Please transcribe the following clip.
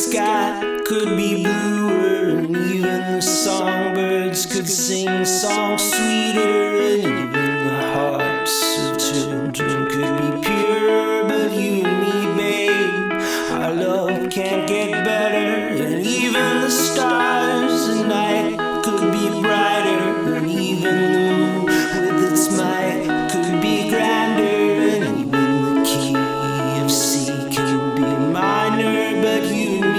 sky could be bluer, and even the songbirds could sing songs sweeter, and even the hearts of children could be pure. But you and me, babe, our love can't get better, and even the